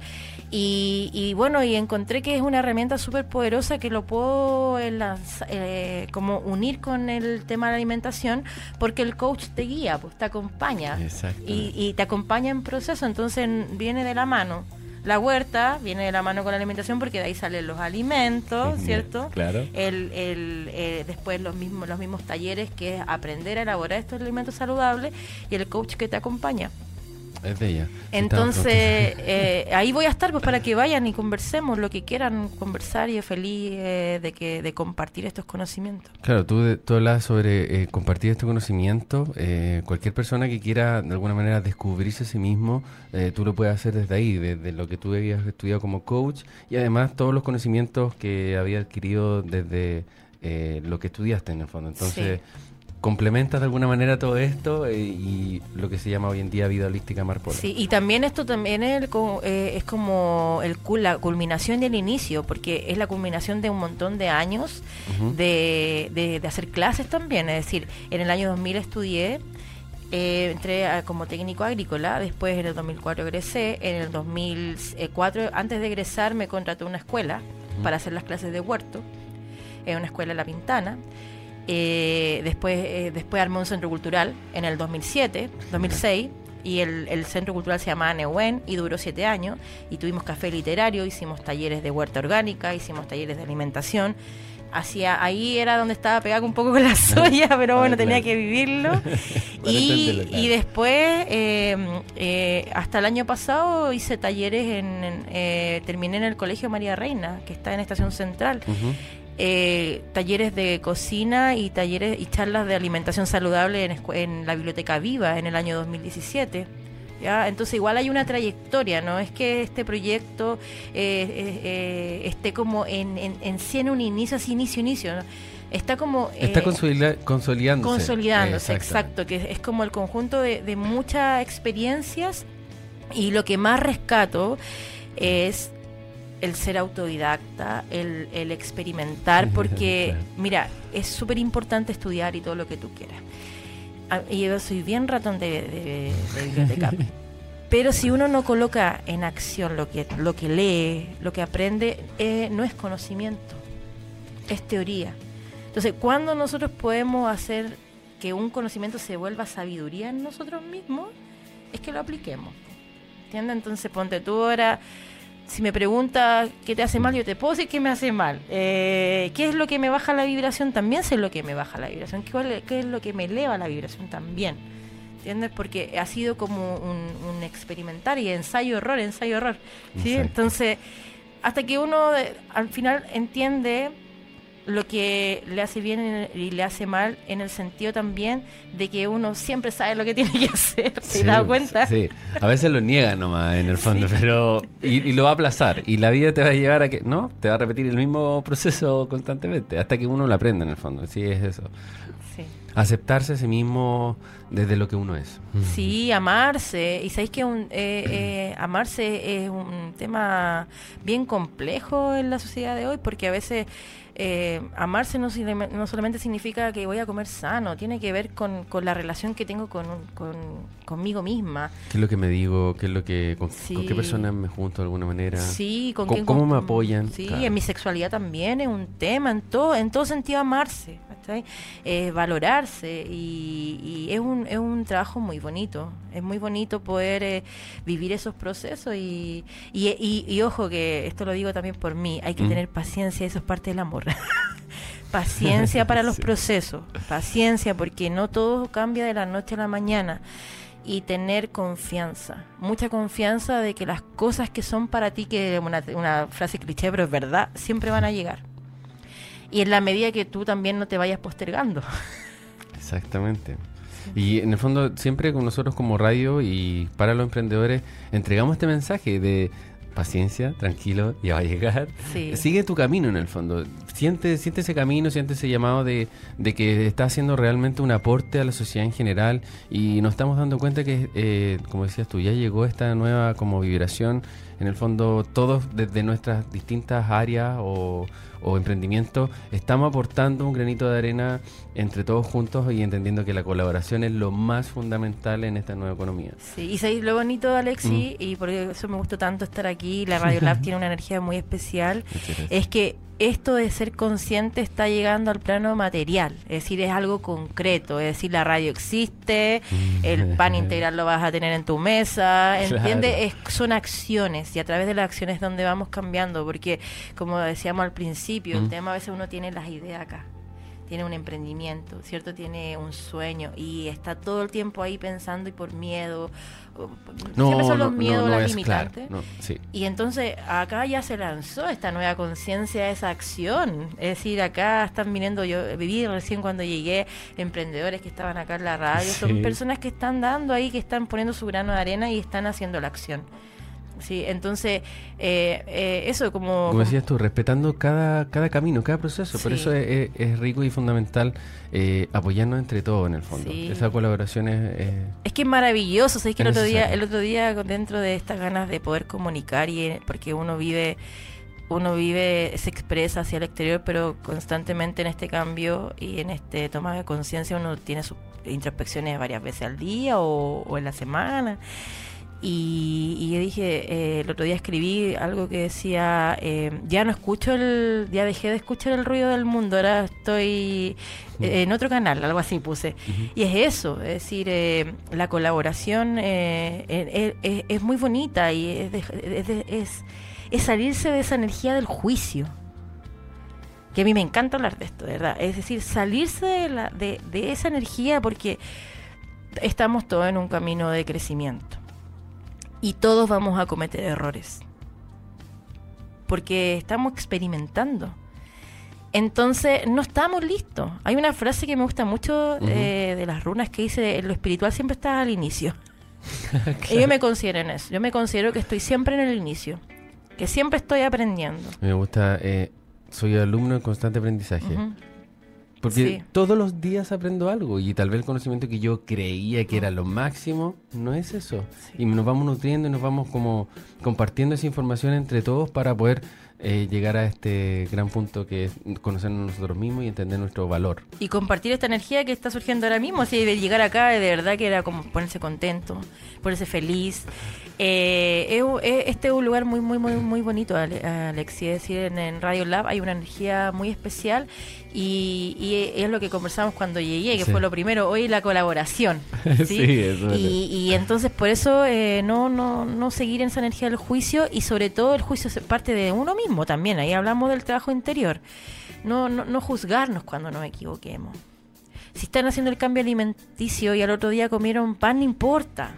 Y, y bueno, y encontré que es una herramienta súper poderosa que lo puedo lanzar, eh, como unir con el tema de la alimentación, porque el coach te guía, pues te acompaña y, y te acompaña en proceso, entonces viene de la mano. La huerta viene de la mano con la alimentación, porque de ahí salen los alimentos, ¿cierto? Claro. El, el, eh, después los mismos los mismos talleres, que es aprender a elaborar estos alimentos saludables, y el coach que te acompaña. Es de ella. Entonces, eh, ahí voy a estar pues para que vayan y conversemos lo que quieran conversar, y yo feliz eh, de que de compartir estos conocimientos. Claro, tú, de, tú hablas sobre eh, compartir este conocimiento. Eh, cualquier persona que quiera de alguna manera descubrirse a sí mismo, eh, tú lo puedes hacer desde ahí, desde lo que tú habías estudiado como coach, y además todos los conocimientos que había adquirido desde eh, lo que estudiaste en el fondo. Entonces... Sí. Complementas de alguna manera todo esto eh, y lo que se llama hoy en día vida holística Marpola. Sí, y también esto también es, el, eh, es como el, la culminación y el inicio, porque es la culminación de un montón de años uh-huh. de, de, de hacer clases también. Es decir, en el año dos mil estudié, eh, entré a, como técnico agrícola, después en el dos mil cuatro egresé, en el dos mil cuatro, antes de egresar, me contrató una escuela uh-huh. para hacer las clases de huerto, en una escuela en La Pintana. Eh, después eh, después armé un centro cultural en el dos mil siete, dos mil seis, y el, el centro cultural se llamaba Nehuen y duró siete años, y tuvimos café literario, hicimos talleres de huerta orgánica, hicimos talleres de alimentación. Hacia ahí era donde estaba pegado un poco con la soya, pero bueno, ah, claro. tenía que vivirlo. y, y después, eh, eh, hasta el año pasado, hice talleres, en, en eh, terminé en el Colegio María Reina, que está en Estación Central. Uh-huh. Eh, talleres de cocina y talleres y charlas de alimentación saludable en, en la Biblioteca Viva en el año dos mil diecisiete. ¿Ya? Entonces igual hay una trayectoria, no es que este proyecto eh, eh, eh, esté como en, en, en sí en un inicio, así inicio, inicio, ¿no? Está como... Eh, Está consolida- consolidándose. Consolidándose, exacto, que es como el conjunto de, de muchas experiencias, y lo que más rescato es el ser autodidacta, el, el experimentar, porque, mira, es súper importante estudiar y todo lo que tú quieras. Y yo soy bien ratón de, de, de biblioteca. Pero si uno no coloca en acción lo que, lo que lee, lo que aprende, eh, no es conocimiento, es teoría. Entonces, ¿cuándo nosotros podemos hacer que un conocimiento se vuelva sabiduría en nosotros mismos? Es que lo apliquemos. ¿Entiendes? Entonces, ponte tú ahora... Si me preguntas qué te hace mal, yo te puedo decir qué me hace mal. Eh, ¿Qué es lo que me baja la vibración? También sé lo que me baja la vibración. ¿Qué, qué es lo que me eleva la vibración? También. ¿Entiendes? Porque ha sido como un, un experimentar y ensayo-error, ensayo-error. ¿Sí? Entonces, hasta que uno eh, al final entiende lo que le hace bien y le hace mal, en el sentido también de que uno siempre sabe lo que tiene que hacer. ¿Te sí, das cuenta? Sí, a veces lo niega nomás en el fondo, sí. pero y, y lo va a aplazar, y la vida te va a llevar a que, no, te va a repetir el mismo proceso constantemente, hasta que uno lo aprenda en el fondo. Sí, es eso. Sí. Aceptarse a sí mismo desde lo que uno es. Sí, amarse. Y sabéis que un, eh, eh, amarse es un tema bien complejo en la sociedad de hoy, porque a veces eh, amarse no, no solamente significa que voy a comer sano, tiene que ver con, con la relación que tengo con, con conmigo misma. ¿Qué es lo que me digo? ¿Qué es lo que con, sí. con qué personas me junto de alguna manera? Sí, con ¿Cómo, quién, ¿cómo con, me apoyan? Sí, claro. En mi sexualidad también es un tema, en todo, en todo sentido amarse, eh, valorarse, y, y es un es un trabajo muy bonito, es muy bonito poder eh, vivir esos procesos, y, y, y, y ojo que esto lo digo también por mí, hay que mm. tener paciencia, eso es parte del amor. Paciencia para los sí. procesos, paciencia, porque no todo cambia de la noche a la mañana, y tener confianza, mucha confianza de que las cosas que son para ti, que es una, una frase cliché pero es verdad, siempre van a llegar, y en la medida que tú también no te vayas postergando. Exactamente. Y en el fondo siempre con nosotros como radio y para los emprendedores entregamos este mensaje de paciencia, tranquilo, ya va a llegar. Sí. Sigue tu camino en el fondo. Siente, siente ese camino, siente ese llamado de, de que está haciendo realmente un aporte a la sociedad en general, y nos estamos dando cuenta que, eh, como decías tú, ya llegó esta nueva como vibración. En el fondo todos desde nuestras distintas áreas o, o emprendimientos estamos aportando un granito de arena entre todos juntos, y entendiendo que la colaboración es lo más fundamental en esta nueva economía. Sí, y sabéis lo bonito, Alexi, mm. y por eso me gustó tanto estar aquí, la Radio Lab tiene una energía muy especial, es que esto de ser consciente está llegando al plano material, es decir, es algo concreto, es decir, la radio existe, el pan integral lo vas a tener en tu mesa, ¿entiendes? Claro. Es, son acciones, y a través de las acciones es donde vamos cambiando, porque como decíamos al principio, mm. el tema a veces uno tiene las ideas acá, tiene un emprendimiento, ¿cierto? Tiene un sueño y está todo el tiempo ahí pensando y por miedo. No, siempre son no, los miedos, no, no las es limitantes. claro, no, sí. Y entonces acá ya se lanzó esta nueva conciencia, esa acción. Es decir, acá están viniendo, yo viví recién cuando llegué, emprendedores que estaban acá en la radio, Sí. son personas que están dando ahí, que están poniendo su grano de arena y están haciendo la acción. Sí, entonces, eh, eh, eso como... Como decías tú, respetando cada, cada camino, cada proceso. Por Sí. eso es, es- es rico y fundamental eh, apoyarnos entre todos en el fondo. Sí. Esa colaboración es... eh, Es que es maravilloso, ¿sabes? Que el Es otro día, necesario. el otro día dentro de estas ganas de poder comunicar y eh, porque uno vive, uno vive, se expresa hacia el exterior, pero constantemente en este cambio y en este toma de conciencia uno tiene sus introspecciones varias veces al día o, o en la semana. Y, y yo dije, eh, el otro día escribí algo que decía, eh, ya no escucho el, ya dejé de escuchar el ruido del mundo, ahora estoy eh, en otro canal, algo así puse. Ujú. Y es eso, es decir, eh, la colaboración eh, eh, eh, es muy bonita y es, de- es, de- es, es salirse de esa energía del juicio. Que a mí me encanta hablar de esto, de verdad. Es decir, salirse de, la, de, de esa energía porque estamos todos en un camino de crecimiento. Y todos vamos a cometer errores. Porque estamos experimentando. Entonces, no estamos listos. Hay una frase que me gusta mucho Ujú. eh, de las runas que dice, lo espiritual siempre está al inicio. Y yo me considero en eso. Yo me considero que estoy siempre en el inicio. Que siempre estoy aprendiendo. Me gusta, eh, soy alumno en constante aprendizaje. Ujú. Porque Sí. todos los días aprendo algo y tal vez el conocimiento que yo creía que era lo máximo no es eso. Sí. Y nos vamos nutriendo y nos vamos como compartiendo esa información entre todos para poder eh, llegar a este gran punto que es conocernos nosotros mismos y entender nuestro valor. Y compartir esta energía que está surgiendo ahora mismo. Así de llegar acá, de verdad que era como ponerse contento, ponerse feliz. Eh, es un- es- este es un lugar muy, muy, muy, muy bonito, Ale- Alexi. Es decir, en, en Radio Lab hay una energía muy especial y, y es lo que conversamos cuando llegué, que Sí. fue lo primero. Hoy la colaboración. ¿sí? Sí, eso es. y, y entonces por eso eh, no, no, no seguir en esa energía del juicio y sobre todo el juicio es parte de uno mismo también. Ahí hablamos del trabajo interior. No, no, no juzgarnos cuando nos equivoquemos. Si están haciendo el cambio alimenticio y al otro día comieron pan, no importa.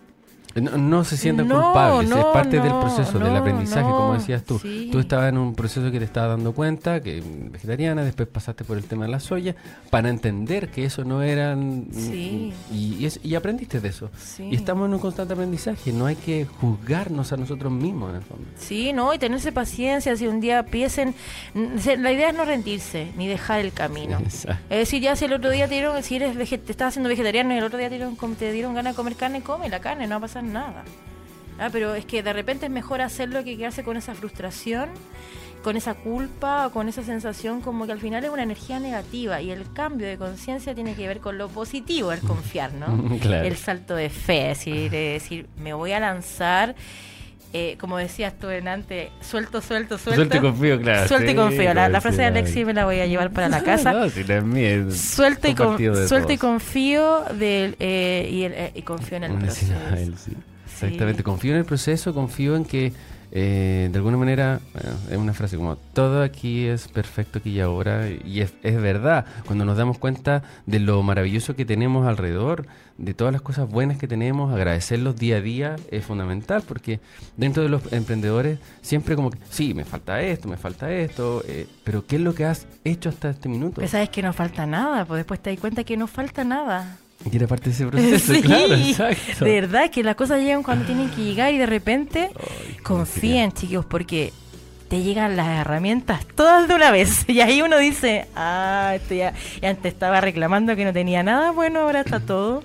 No, no se sientan No, culpables, es no, parte del no, proceso, del no, aprendizaje, no, como decías tú. sí. Tú estabas en un proceso que te estabas dando cuenta, que vegetariana, después pasaste por el tema de la soya, para entender que eso no eran... Sí. Y, y, es- y aprendiste de eso. Sí. Y estamos en un constante aprendizaje, no hay que juzgarnos a nosotros mismos, en el fondo. Sí, no, y tenerse paciencia. Si un día empiecen, n- se- la idea es no rendirse ni dejar el camino. Exacto. Es decir, ya si el otro día te dieron, si eres vege- te estás haciendo vegetariano y el otro día te dieron, com- te dieron ganas de comer carne, come la carne, no va a pasar nada. Ah, pero es que de repente es mejor hacerlo que quedarse con esa frustración, con esa culpa o con esa sensación como que al final es una energía negativa y el cambio de conciencia tiene que ver con lo positivo, el confiar, ¿no? Claro. El salto de fe, es decir, es decir, me voy a lanzar, eh, como decías tú antes, suelto, suelto, suelto. Suelto y confío, claro. Suelto y Sí, confío. La, la frase de sí, Alexi me la voy a llevar para la casa. No, si la es mía, es Suelto y, con- compartido de suelto y todos. confío del, eh, y, el- eh, y confío en el Una proceso. escena de él, sí. Sí. Exactamente, confío en el proceso, confío en que eh, de alguna manera, bueno, es una frase como todo aquí es perfecto aquí y ahora, y es, es verdad, cuando nos damos cuenta de lo maravilloso que tenemos alrededor, de todas las cosas buenas que tenemos, agradecerlos día a día es fundamental, porque dentro de los emprendedores siempre como que, sí, me falta esto, me falta esto, eh, pero ¿qué es lo que has hecho hasta este minuto? Pero sabes que no falta nada, pues después te das cuenta que no falta nada. Y era parte de ese proceso, Sí, claro, exacto. de verdad que las cosas llegan cuando tienen que llegar y de repente Ay, confíen, chicos, porque te llegan las herramientas todas de una vez y ahí uno dice, ah, esto ya, y antes estaba reclamando que no tenía nada, bueno, ahora está todo.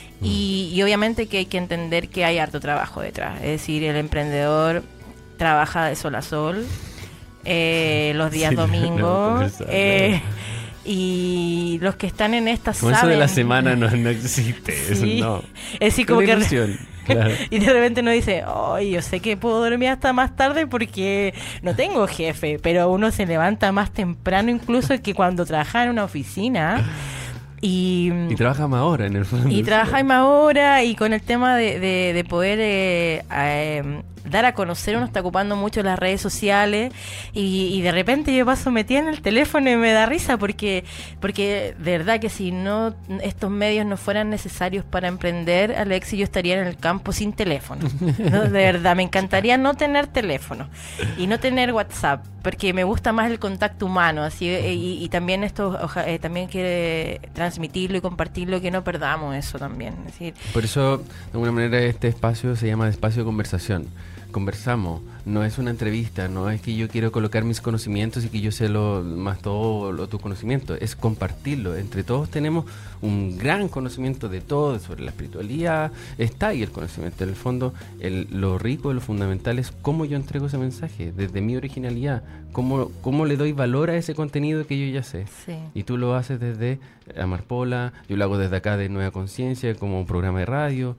Y, y obviamente que hay que entender que hay harto trabajo detrás, es decir, el emprendedor trabaja de sol a sol, eh, los días Sí, lo hemos domingos, conversado, eh, y los que están en esta Como eso saben. de la semana no, no existe, eso Sí. no. Es decir, como Una que ilusión, claro. y de repente uno dice, ay, yo sé que puedo dormir hasta más tarde porque no tengo jefe, pero uno se levanta más temprano incluso que cuando trabaja en una oficina y, Y trabaja más ahora en el fondo. y trabaja más hora y con el tema de, de, de poder eh, eh, dar a conocer, uno está ocupando mucho las redes sociales y, y de repente yo paso metida en el teléfono y me da risa porque porque de verdad que si no estos medios no fueran necesarios para emprender, Alexis, yo estaría en el campo sin teléfono, ¿no? De verdad, me encantaría no tener teléfono y no tener WhatsApp, porque me gusta más el contacto humano, así y, y también esto oja, eh, también quiere transmitirlo y compartirlo, que no perdamos eso también. Es decir, por eso, de alguna manera, este espacio se llama espacio de conversación. Conversamos, no es una entrevista, no es que yo quiero colocar mis conocimientos y que yo sé lo más todo lo, tu conocimiento, es compartirlo. Entre todos tenemos un gran conocimiento de todo, sobre la espiritualidad, está ahí el conocimiento. En el fondo, el, lo rico, lo fundamental es cómo yo entrego ese mensaje, desde mi originalidad, cómo, cómo le doy valor a ese contenido que yo ya sé. sí. Y tú lo haces desde Amarpola, yo lo hago desde acá de Nueva Conciencia, como un programa de radio.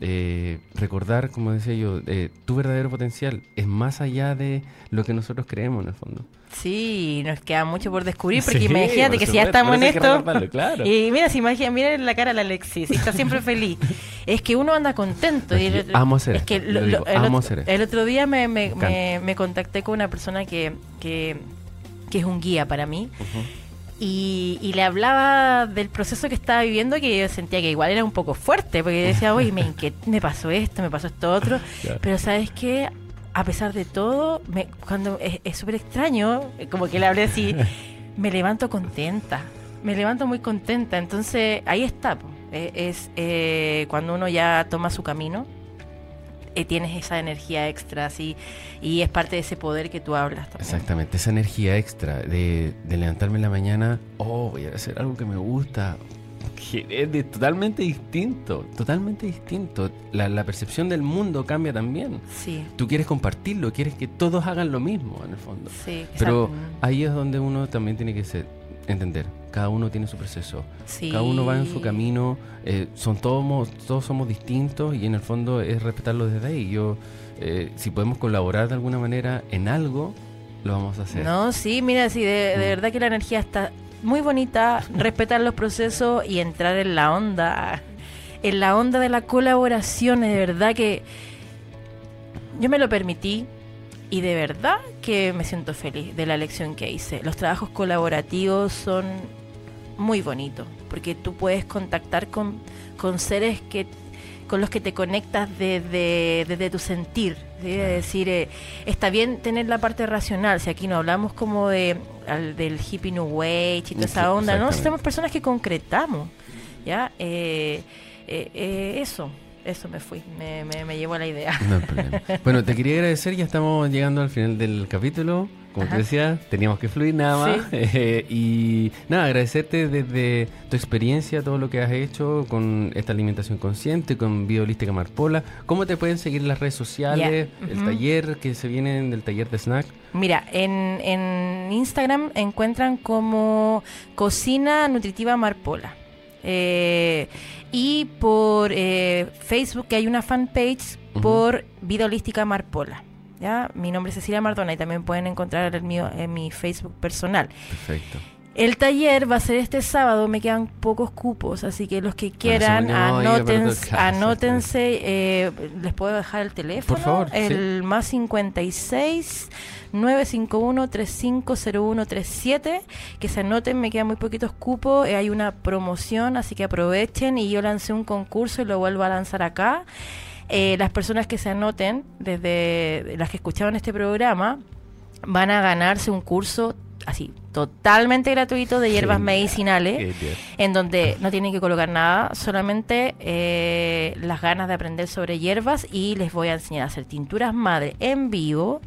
Eh, recordar, como decía yo, eh, tu verdadero potencial es más allá de lo que nosotros creemos en el fondo. Sí, nos queda mucho por descubrir, porque Sí, imagínate por que si supuesto, ya estamos en por eso hay que esto, recordarlo, claro. y mira, si imagina, mira la cara de Alexis, está siempre feliz. Es que uno anda contento. Es Y que el, amo hacer es que esto, lo- lo digo, lo- el, amo otro, hacer esto. el otro día me, me, Me me, me contacté con una persona que, que, que es un guía para mí. Uh-huh. Y, y le hablaba del proceso que estaba viviendo, que yo sentía que igual era un poco fuerte, porque decía, oye, me, inquiet- me pasó esto, me pasó esto otro, Claro. pero ¿sabes qué? A pesar de todo, me, cuando es es súper extraño, como que le hablé así, me levanto contenta, me levanto muy contenta, entonces ahí está, po. Eh, es eh, cuando uno ya toma su camino, eh, tienes esa energía extra, así, y es parte de ese poder que tú hablas también. Exactamente, esa energía extra de, de levantarme en la mañana, oh, voy a hacer algo que me gusta, que es de- totalmente distinto, totalmente distinto. La, la percepción del mundo cambia también. Sí, Tú quieres compartirlo, quieres que todos hagan lo mismo, en el fondo. sí. Pero exacto. ahí es donde uno también tiene que ser, entender, cada uno tiene su proceso. Sí. Cada uno va en su camino, eh, son todos, todos somos distintos y en el fondo es respetarlo desde ahí. Yo, eh, si podemos colaborar de alguna manera en algo, lo vamos a hacer. No, sí, mira, sí, de, de Mm. verdad que la energía está muy bonita, respetar los procesos y entrar en la onda, en la onda de la colaboración, de verdad que yo me lo permití y de verdad que me siento feliz de la elección que hice. Los trabajos colaborativos son muy bonitos, porque tú puedes contactar con, con seres que con los que te conectas desde, desde tu sentir, ¿sí? Es decir, eh, está bien tener la parte racional, si aquí no hablamos como de al, del hippie new age y toda esa onda, ¿no? Si somos personas que concretamos, ¿ya? Eh, eh, eh, eso, eso me fui, me, me, me llevó a la idea. No hay problema. Bueno, te quería agradecer, ya estamos llegando al final del capítulo. Como Ajá. te decía, teníamos que fluir nada más. Sí. Eh, y nada, agradecerte desde tu experiencia, todo lo que has hecho con esta alimentación consciente, con Vida Holística Amarpola. ¿Cómo te pueden seguir en las redes sociales? Ya. El Ujú. taller que se viene del taller de snack. Mira, en, en Instagram encuentran como Cocina Nutritiva Amarpola. Eh, y por eh, Facebook, que hay una fanpage Ujú. por Vida Holística Amarpola. ¿Ya? Mi nombre es Cecilia Mardona y también pueden encontrar el mío en mi Facebook personal. Perfecto. El taller va a ser este sábado, me quedan pocos cupos, así que los que quieran, Bueno, se me olvidó, iba para anótense, tu casa, anótense eh, les puedo dejar el teléfono, Por favor, el más cincuenta y seis, nueve cinco uno, tres cinco cero uno tres siete, que se anoten, me quedan muy poquitos cupos, eh, hay una promoción, así que aprovechen, y yo lancé un concurso y lo vuelvo a lanzar acá. Eh, las personas que se anoten, desde las que escuchaban este programa, van a ganarse un curso así, totalmente gratuito de hierbas Genial, medicinales, genial. en donde no tienen que colocar nada, solamente eh, las ganas de aprender sobre hierbas, y les voy a enseñar a hacer tinturas madre en vivo,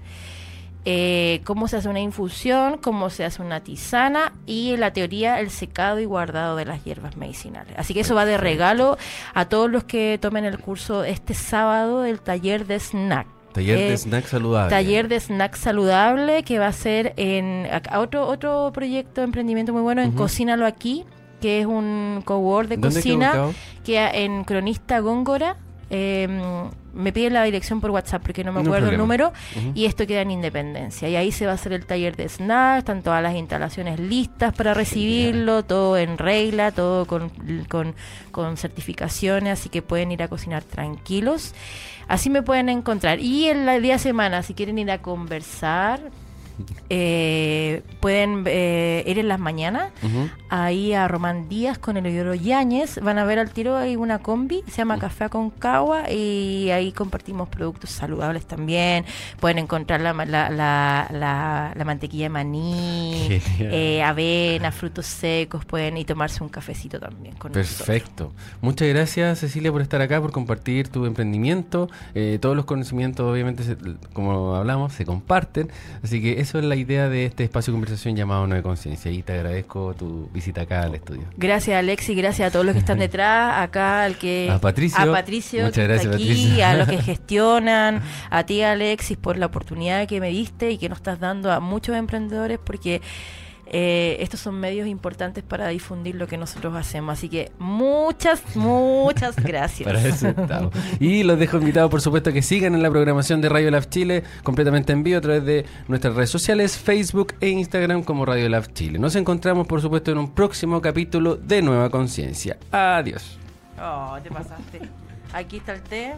eh, cómo se hace una infusión, cómo se hace una tisana y la teoría, el secado y guardado de las hierbas medicinales. Así que eso va de regalo a todos los que tomen el curso este sábado del taller de snack. Taller Eh, de snack saludable. Taller de snack saludable que va a ser en acá, otro otro proyecto de emprendimiento muy bueno en Ujú. Cocínalo Aquí, que es un cowork de ¿Dónde cocina quedó ubicado? que en Cronista Góngora, eh, me piden la dirección por WhatsApp porque no me No acuerdo el problema. número, Ujú. y esto queda en Independencia. Y ahí se va a hacer el taller de snacks, están todas las instalaciones listas para recibirlo, todo en regla, todo con, con, con certificaciones, así que pueden ir a cocinar tranquilos. Así me pueden encontrar. Y el día de semana, si quieren ir a conversar, eh, pueden eh, ir en las mañanas Ujú. ahí a Román Díaz con el Eudoro Yáñez. Van a ver al tiro, hay una combi, se llama Café Aconcagua, y ahí compartimos productos saludables también. Pueden encontrar la, la, la, la, la mantequilla de maní, Genial. eh, avena, frutos secos, pueden ir tomarse un cafecito también con nosotros. Perfecto. Muchas gracias, Cecilia, por estar acá, por compartir tu emprendimiento. Eh, todos los conocimientos, obviamente, se- como hablamos, se comparten. Así que eso es la idea de este espacio de conversación llamado Nueva Conciencia. Y te agradezco tu visita acá al estudio. Gracias, Alexi, gracias a todos los que están detrás, acá al que A Patricio. a Patricio Muchas que gracias, está aquí, Patricio. a los que gestionan, a ti, Alexis, por la oportunidad que me diste y que nos estás dando a muchos emprendedores, porque eh, estos son medios importantes para difundir lo que nosotros hacemos. Así que muchas, muchas gracias. Para eso estamos. Y los dejo invitados, por supuesto, a que sigan en la programación de Radio Lab Chile, completamente en vivo a través de nuestras redes sociales, Facebook e Instagram como Radio Lab Chile. Nos encontramos, por supuesto, en un próximo capítulo de Nueva Conciencia. Adiós. Oh, te pasaste. Aquí está el té.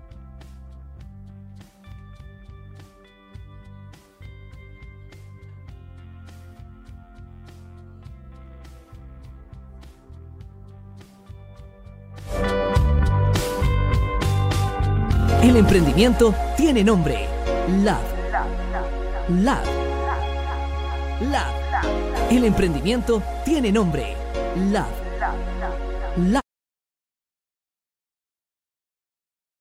El emprendimiento tiene nombre. Lab. Lab. Lab. El emprendimiento tiene nombre. Lab.